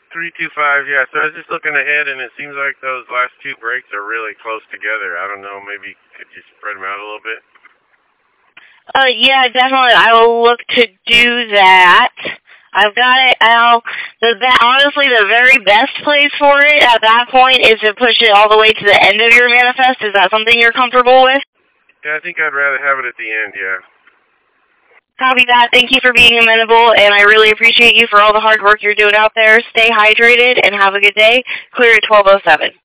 325, yeah. So I was just looking ahead, and it seems like those last two breaks are really close together. I don't know, maybe could you spread them out a little bit? Yeah, definitely. I will look to do that. I've got it. Honestly, the very best place for it at that point is to push it all the way to the end of your manifest. Is that something you're comfortable with? Yeah, I think I'd rather have it at the end, yeah. Copy that. Thank you for being amenable, and I really appreciate you for all the hard work you're doing out there. Stay hydrated and have a good day. Clear at 12:07.